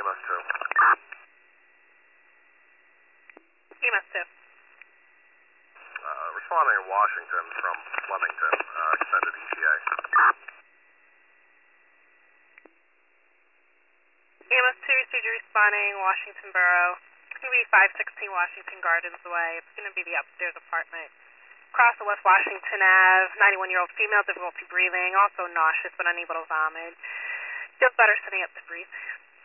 EMS 2. EMS 2. Responding in Washington from Flemington, extended ETA. EMS 2, Cedar responding, Washington Borough. It's going to be 516 Washington Gardens Way. It's going to be the upstairs apartment. Across the West Washington Ave, 91-year-old female, difficulty breathing, also nauseous but unable to vomit. Feels better sitting up to breathe.